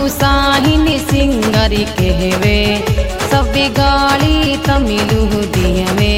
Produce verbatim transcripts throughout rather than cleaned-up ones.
साहिनी सिंगरी कहवे सब गाड़ी तमिलु दियवे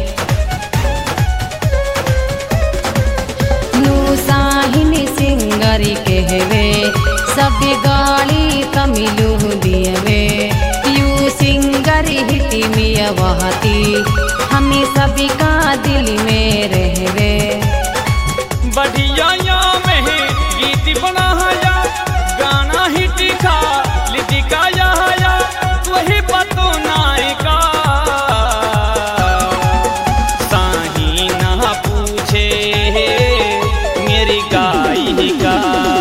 नू साहिनी सिंगरी कहवे सब गाड़ी तमिलु दियवे यू सिंगरी हिटी मिया वहती हमें सभी का दिल में रहवे बढ़िया या में गीत बनाया गाना हिट खा लिटिका या वही पतो नायका साही ना पूछे मेरी गायिका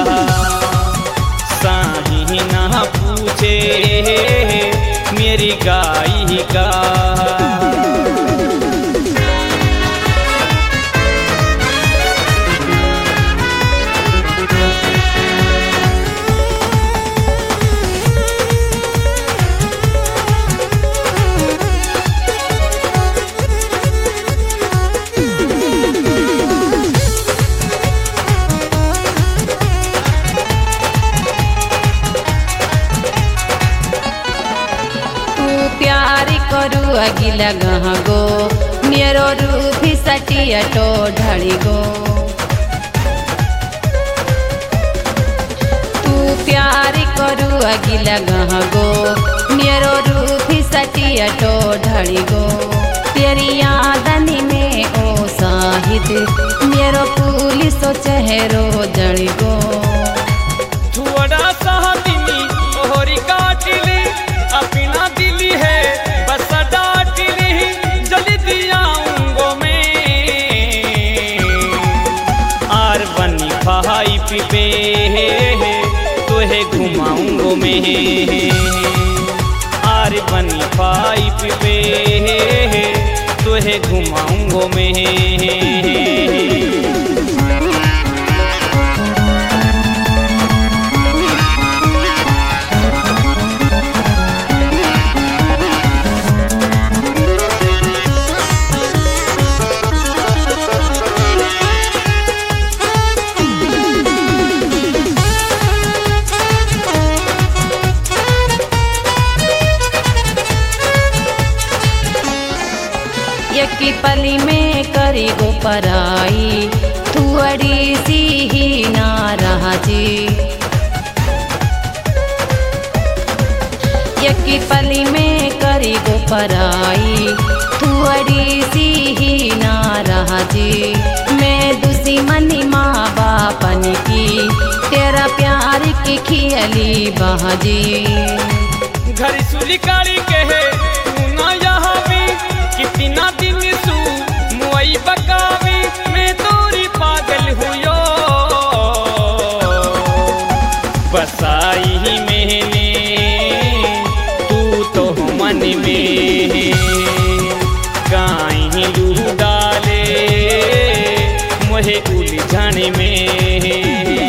साही ना पूछे मेरी गायिका अगिला गह गो मेरो रूपी सटिया तो ढड़ी गो तू प्यार करू अगिला गह गो मेरो रूपी सटिया तो ढड़ी गो तेरी यादनी में ओ साहिद मेरो पुलिस चेहरो जड़ी गो थोड़ा साहबिनी ओहरी काटिली अपना दिली है बस डाटिली जल्दी दियाऊंगो मैं आर बनी भाई पिपे तोहे घुमाऊंगो मैं आर बनी भाई पिपे तोहे घुमाऊंगो मैं की पली में करी गो पराई थुअड़ी सी ही ना रहा जी यकी पली में करी गो पराई थुअड़ी सी ही ना रहा जी मैं दूसरी मनी माँ बापन की तेरा प्यार की खियली बहाजी घर सुली कारी कहे तू ना यहाँ भी कितना दिन सू मुई बकावी मैं तोरी पागल हुयो बसाई ही मैंने तू तो मन में गाई लू डाले मुझे उलझन में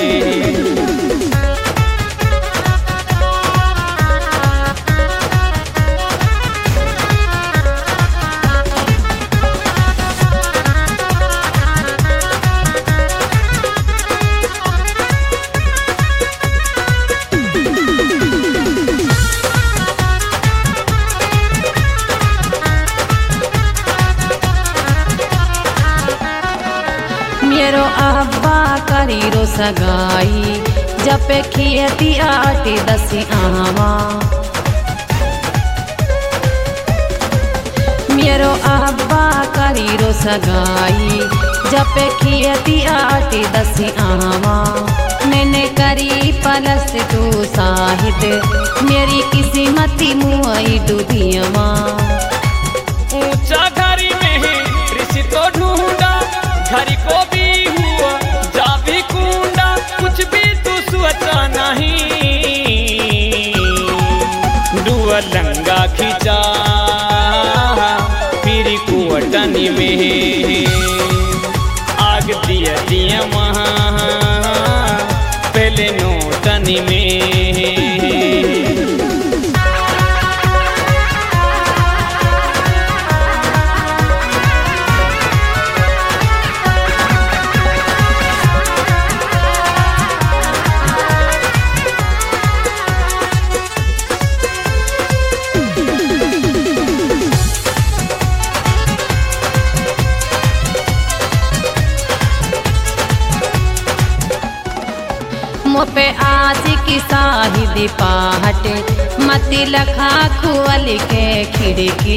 मेरो अब्बा करी रो सगाई जब खियती आटी दसी आवा मेरो अब्बा करी रो सगाई जब खियती आटी दसी आवा मैंने करी पलस तू साहिद मेरी किस्मती मुआई डूबियवा ऊंचा घरी में ऋषि तो ढूंढा घरी को भी हुआ जा भी कूंडा कुछ भी तू सोचा नहीं डुआ लंगा खिंचा फिर कुवटनी में आग दिया दिया वहाँ पहले नोटनी में मोपे आसी की साहिद पाहट मती लखा खुअल के खिड़की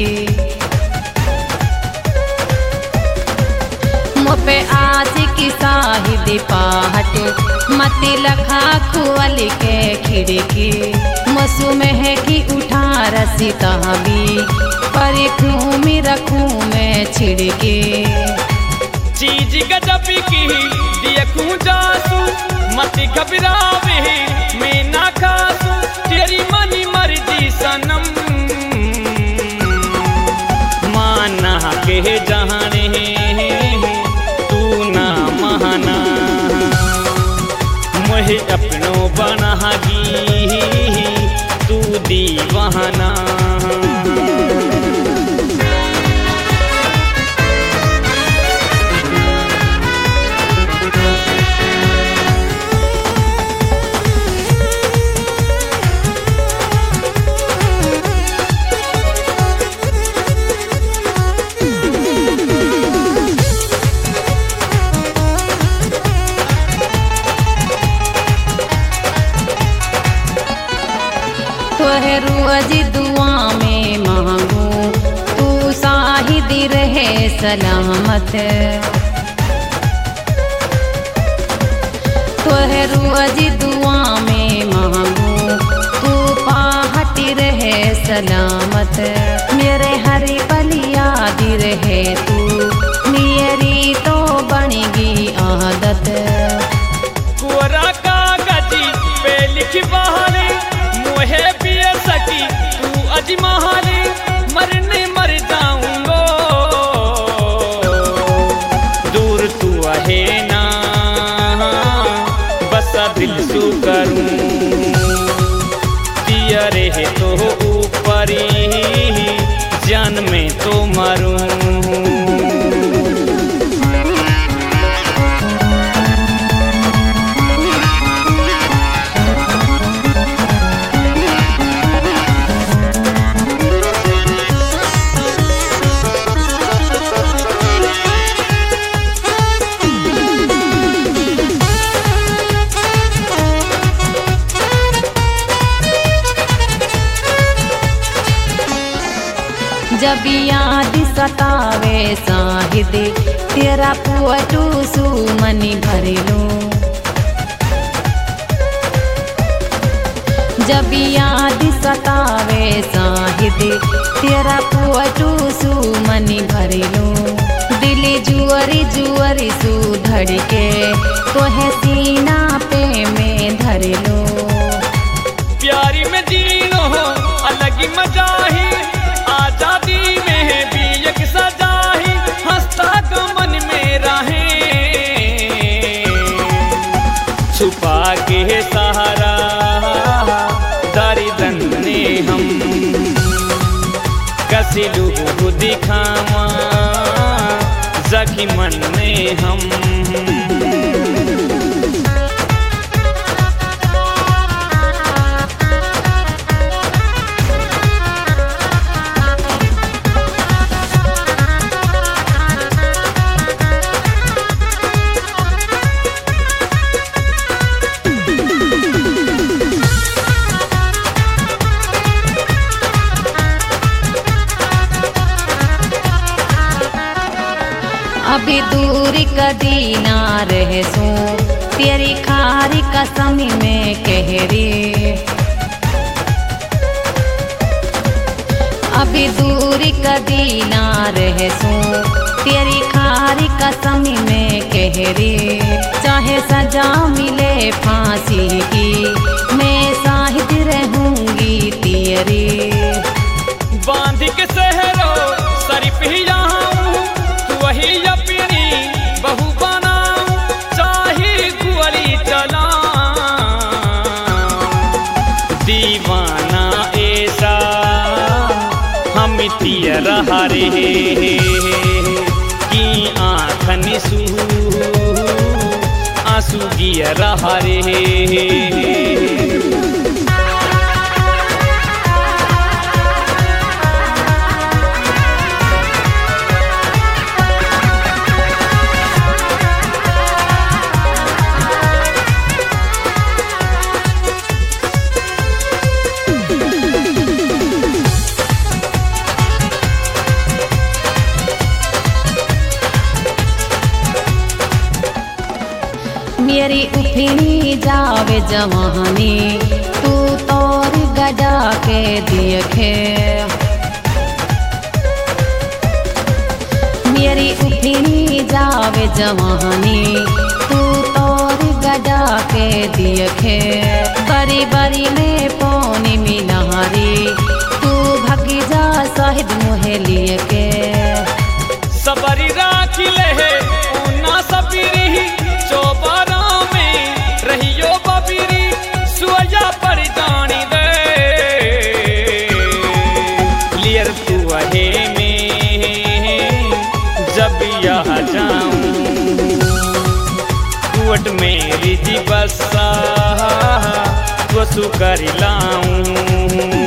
मोपे आसी की साहिद पाहट मती लखा खुअल के खिड़की मसू में की उठा रसी तहबी पर घूमी रखूं मैं छिड़के चीज गजब की देखूं जासू मत घबरावे मैं ना खासू तेरी मनी मर्जी सनम माना के जाने तू ना माना मुझे अपनों बनागी तू दीवाना तोहे रोज दुआ में मांगू तू साहिद रहे सलामत तोहे रोज दुआ में मांगू तू पाहट रहे सलामत मेरे हरी पल याद रहे तू मेरी तो बनेगी आदत कोरा कागज पे लिखी बहाने मुहे पिए सकी तू अजमाने मरने मर जाऊंगो दूर तू आहे ना बस दिल सू करूं दिया रहे तो ऊपर जान में तो मारूं जब याद सतावे साहिद तेरा पुअटू सुमनी भर लो जब याद सतावे साहिद तेरा पुअटू सुमनी भर लो दिल जुअरी जुअरी सू धड़के तोहे सीना पे में धर लो प्यारी में जीनो हो अलग ही मजा ही आजादी में भी एक सजा ही हंसता तो मन में रहे छुपा के सहारा दारी दंदने हम कसिलू दिखावा जखी मन में हम अभी दूरी कदी ना रहे सो तेरी खारी कसम में कह रे अभी दूरी कदी ना रहे सो तेरी खारी कसम में कह रे चाहे सजा मिले फांसी की मैं साहिद रहूंगी तेरे बांध के सहरो शरीफ ही यहाँ वही अपनी बहू बनाऊं चाहे गुअली चला दीवाना ऐसा हम तिया रहा रे की आँखन सू आंसू गिया रहा रे जावे जवानी तू तोर गजा के देखे मेरी उठनी जावे जवानी तू तोर गजा के देखे बरी बरी में पौनी मिलहारी तू भगी जा साहिद मुहे लिए के सबरी राखी ले उन्ना सबरी चौबारा में रहियो बबीरी सुअजा पर जानी दे लियर तू अहे में जब यहाँ जाऊं कुवट मेरी जी बसा वसु कर लाऊं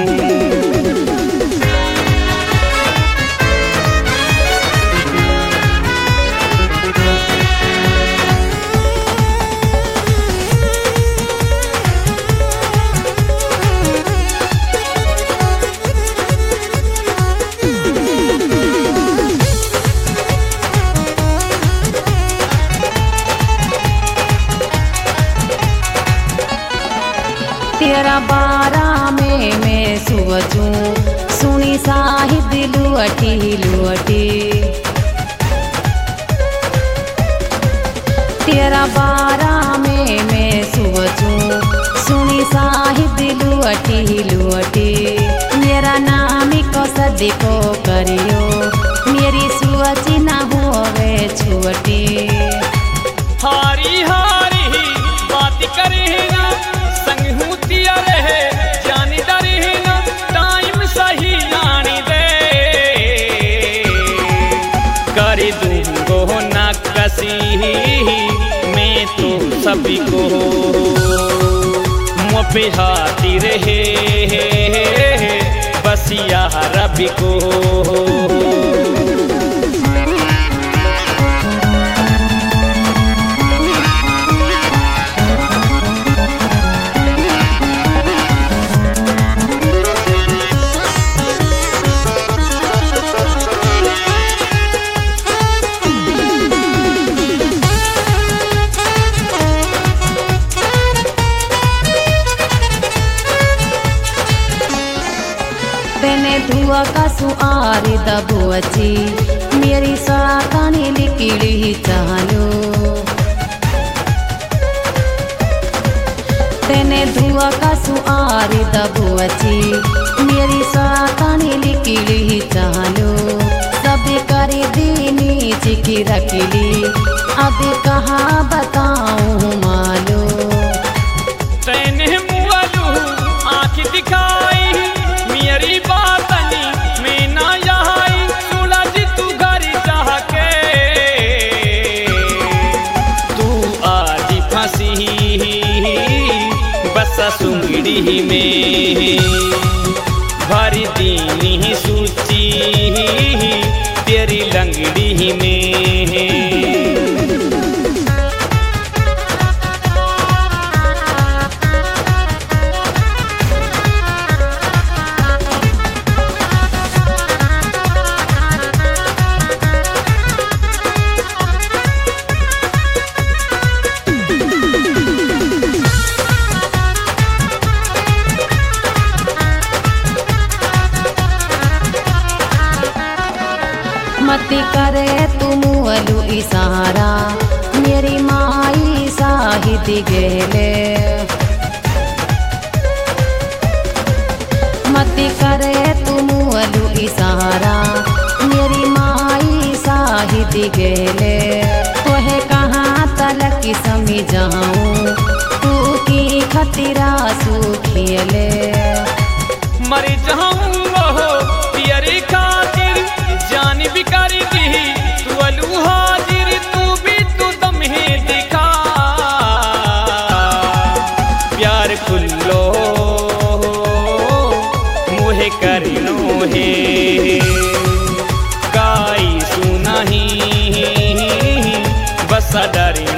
तेरा बारा में मैं सुवचूं सुनी साहिद लुअटी लुअटी तेरा बारा में मैं सुवचूं सुनी साहिद लुअटी लुअटी मेरा नाम को सदी को करियो मेरी सुवची ना होवे छुअटी हारी हारी बात करे ना संग हूतिया रहे जानी डरे ना टाइम सही जानी दे कर दूंगो ना कसी मैं तो सभी को मुँह पे हाथी रहे बस यार रबी को तेने धुआ का सुआरी दबुअची मेरी साकानी लिकिड़ी चालो तेने धुआ का सुआरी दबुअची मेरी साकानी लिकिड़ी चालो सब करे दीनी चिकी रखली अब कहाँ बताऊँ मालो तेने मुआलू आँख दिखाई मेरी बातनी मैं ना यहाँ सुला जी तू घर जा के तू आज फंसी बस सुंगड़ी में भरी दीनी सूची तेरी लंगड़ी में मती करे तुम अलू इशारा मेरी माई साहिद गेले मती करे तुम अलू इशारा मेरी माई साहिद गेले तोहे कहाँ तलक समझाऊं तू की खतरा सुखियले मर जाऊं वो तेरी खातिर जान भी कर दी तू अलू हाजिर तू भी तू दम ही दिखा प्यार खुल्लो मुहे करनो है काई सुनाही बस डर